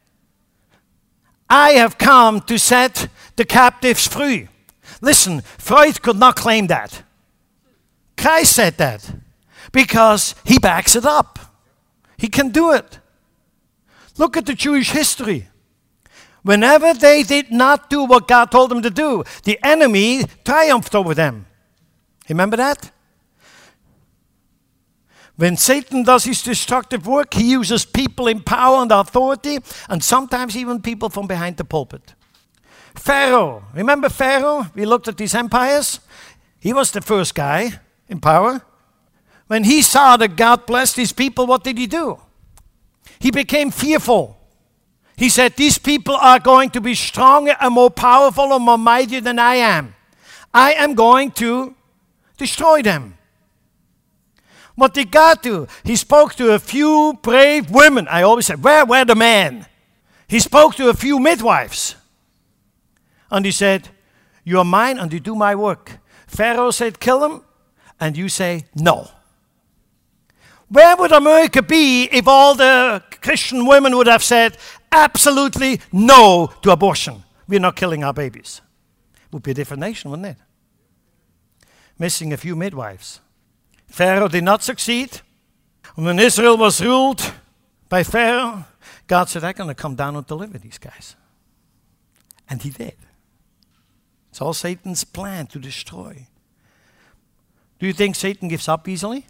I have come to set the captives free. Listen, Freud could not claim that. Christ said that because he backs it up. He can do it. Look at the Jewish history. Whenever they did not do what God told them to do, the enemy triumphed over them. Remember that? When Satan does his destructive work, he uses people in power and authority, and sometimes even people from behind the pulpit. Pharaoh. Remember Pharaoh? We looked at these empires. He was the first guy in power. When he saw that God blessed his people, what did he do? He became fearful. He said, these people are going to be stronger and more powerful and more mighty than I am. I am going to destroy them. What did God do? He spoke to a few brave women. I always said, where were the men? He spoke to a few midwives. And he said, you are mine and you do my work. Pharaoh said, kill him. And you say, no. Where would America be if all the Christian women would have said, absolutely no to abortion? We're not killing our babies. It would be a different nation, wouldn't it? Missing a few midwives. Pharaoh did not succeed. And when Israel was ruled by Pharaoh, God said, I'm going to come down and deliver these guys. And he did. It's all Satan's plan to destroy. Do you think Satan gives up easily?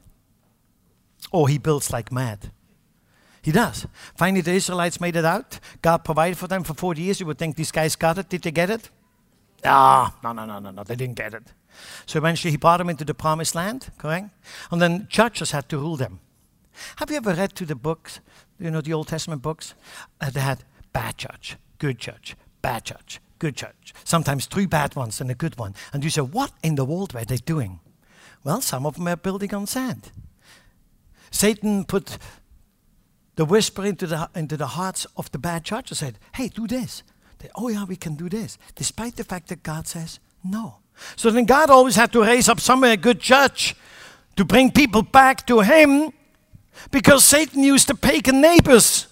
Or he builds like mad? He does. Finally, the Israelites made it out. God provided for them for forty years. You would think these guys got it. Did they get it? Ah, no, no, no, no, no. They didn't get it. So eventually he brought them into the promised land, correct? And then judges had to rule them. Have you ever read through the books, you know, the Old Testament books? Uh, they had bad judge, good judge, bad judge, good judge. Sometimes three bad ones and a good one. And you say, what in the world were they doing? Well, some of them are building on sand. Satan put the whisper into the, into the hearts of the bad judges, said, hey, do this. They, oh yeah, we can do this. Despite the fact that God says no. So then God always had to raise up somewhere a good judge to bring people back to him, because Satan used the pagan neighbors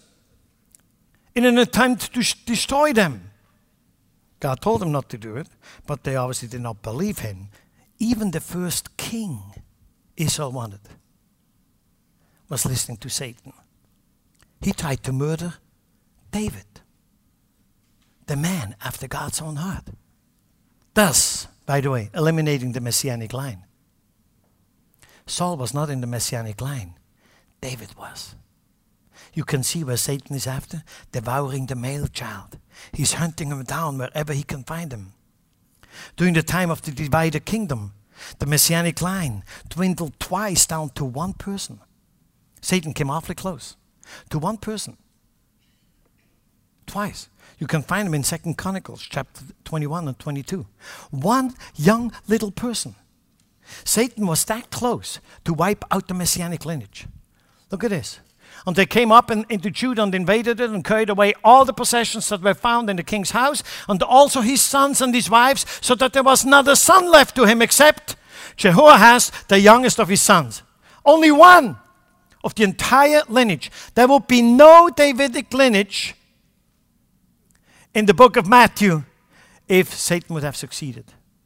in an attempt to sh- destroy them. God told them not to do it, but they obviously did not believe him. Even the first king Israel wanted was listening to Satan. He tried to murder David, the man after God's own heart. Thus, by the way, eliminating the messianic line. Saul was not in the messianic line. David was. You can see where Satan is after, devouring the male child. He's hunting him down wherever he can find him. During the time of the divided kingdom, the messianic line dwindled twice down to one person. Satan came awfully close to one person. Twice. You can find him in Second Chronicles, chapter twenty-one and twenty-two. One young little person. Satan was that close to wipe out the messianic lineage. Look at this. And they came up in, into Judah and invaded it and carried away all the possessions that were found in the king's house, and also his sons and his wives, so that there was not a son left to him except Jehoahaz, the youngest of his sons. Only one of the entire lineage. There will be no Davidic lineage in the book of Matthew if Satan would have succeeded.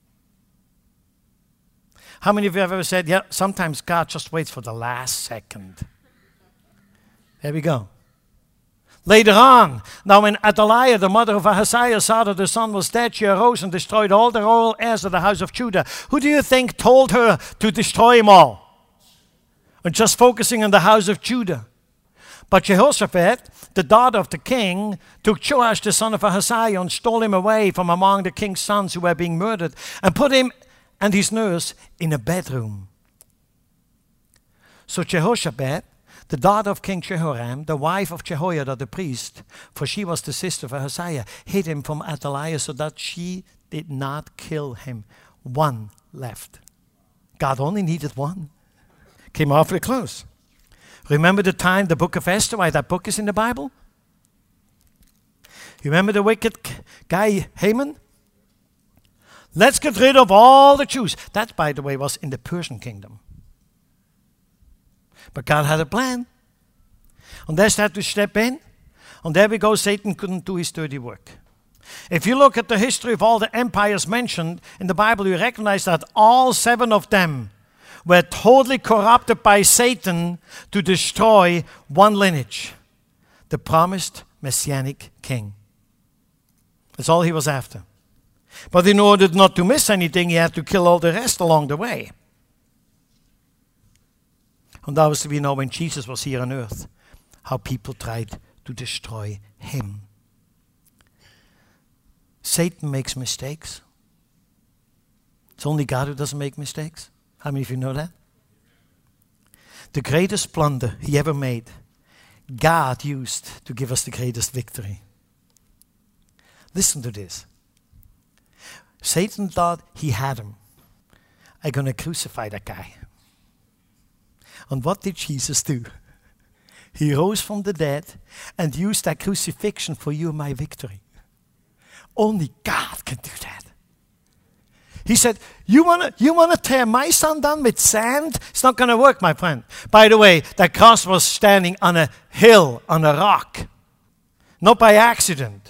How many of you have ever said, yeah, sometimes God just waits for the last second? There we go. Later on, now when Athaliah, the mother of Ahaziah, saw that her son was dead, she arose and destroyed all the royal heirs of the house of Judah. Who do you think told her to destroy them all? And just focusing on the house of Judah. But Jehoshaphat, the daughter of the king, took Joash, the son of Ahaziah, and stole him away from among the king's sons who were being murdered, and put him and his nurse in a bedroom. So Jehoshaphat, the daughter of King Jehoram, the wife of Jehoiada the priest, for she was the sister of Ahaziah, hid him from Athaliah so that she did not kill him. One left. God only needed one. Came awfully close. Remember the time, the book of Esther, why that book is in the Bible? You remember the wicked guy Haman? Let's get rid of all the Jews. That, by the way, was in the Persian kingdom. But God had a plan. And Esther had to step in. And there we go, Satan couldn't do his dirty work. If you look at the history of all the empires mentioned in the Bible, you recognize that all seven of them were totally corrupted by Satan to destroy one lineage, the promised Messianic king. That's all he was after. But in order not to miss anything, he had to kill all the rest along the way. And obviously we know when Jesus was here on earth, how people tried to destroy him. Satan makes mistakes. It's only God who doesn't make mistakes. How many of you know that? The greatest blunder he ever made, God used to give us the greatest victory. Listen to this. Satan thought he had him. I'm going to crucify that guy. And what did Jesus do? He rose from the dead and used that crucifixion for you and my victory. Only God can do that. He said, you want to you wanna tear my son down with sand? It's not going to work, my friend. By the way, that cross was standing on a hill, on a rock. Not by accident.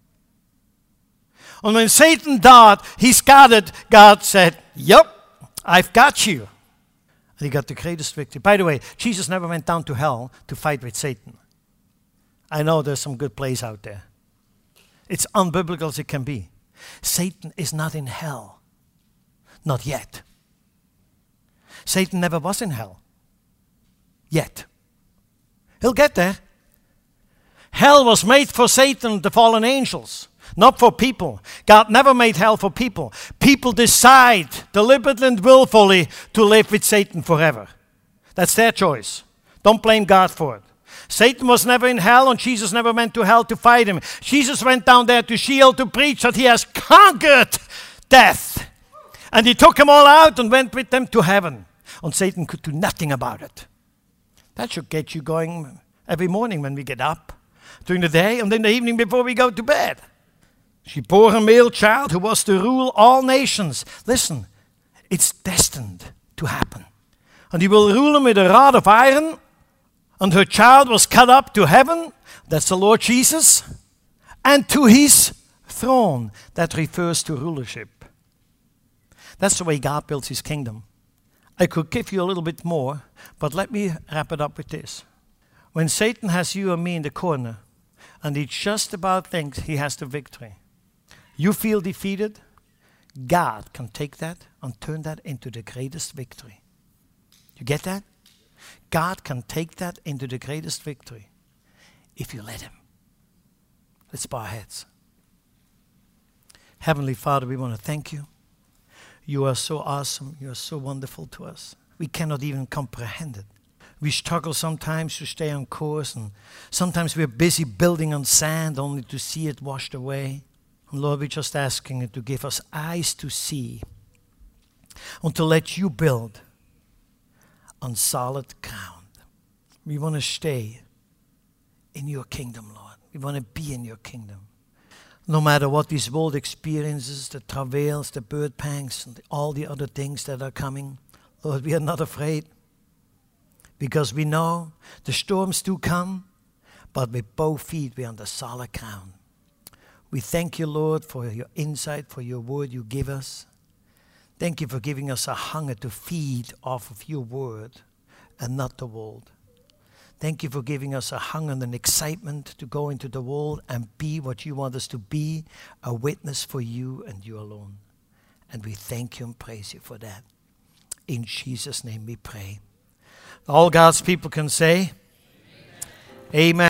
And when Satan thought he's got it, God said, yep, I've got you. And he got the greatest victory. By the way, Jesus never went down to hell to fight with Satan. I know there's some good plays out there. It's unbiblical as it can be. Satan is not in hell. Not yet. Satan never was in hell. Yet. He'll get there. Hell was made for Satan and the fallen angels, not for people. God never made hell for people. People decide deliberately and willfully to live with Satan forever. That's their choice. Don't blame God for it. Satan was never in hell, and Jesus never went to hell to fight him. Jesus went down there to Sheol to preach that he has conquered death. And he took them all out and went with them to heaven. And Satan could do nothing about it. That should get you going every morning when we get up, during the day, and in the evening before we go to bed. She bore a male child who was to rule all nations. Listen, it's destined to happen. And he will rule them with a rod of iron. And her child was cut up to heaven. That's the Lord Jesus. And to his throne. That refers to rulership. That's the way God builds his kingdom. I could give you a little bit more, but let me wrap it up with this. When Satan has you and me in the corner, and he just about thinks he has the victory, you feel defeated, God can take that and turn that into the greatest victory. You get that? God can take that into the greatest victory if you let him. Let's bow our heads. Heavenly Father, we want to thank you. You are so awesome. You are so wonderful to us. We cannot even comprehend it. We struggle sometimes to stay on course, and sometimes we're busy building on sand only to see it washed away. And Lord, we're just asking you to give us eyes to see and to let you build on solid ground. We want to stay in your kingdom, Lord. We want to be in your kingdom. No matter what this world experiences, the travails, the birth pangs, and all the other things that are coming, Lord, we are not afraid. Because we know the storms do come, but with both feet we're on the solid ground. We thank you, Lord, for your insight, for your word you give us. Thank you for giving us a hunger to feed off of your word and not the world. Thank you for giving us a hunger and an excitement to go into the world and be what you want us to be, a witness for you and you alone. And we thank you and praise you for that. In Jesus' name we pray. All God's people can say, Amen. Amen.